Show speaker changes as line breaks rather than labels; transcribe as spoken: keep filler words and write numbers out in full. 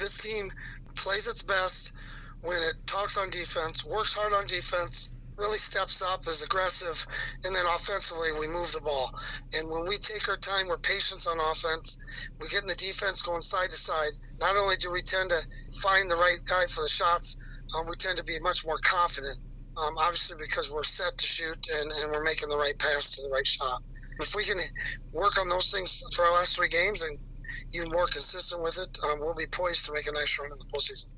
this team plays its best when it talks on defense, works hard on defense, really steps up, is aggressive, and then offensively we move the ball. And when we take our time, we're patient on offense, we get in the defense going side to side. Not only do we tend to find the right guy for the shots, um, we tend to be much more confident, um, obviously because we're set to shoot and, and we're making the right pass to the right shot. If we can work on those things for our last three games and even more consistent with it, um, we'll be poised to make a nice run in the postseason.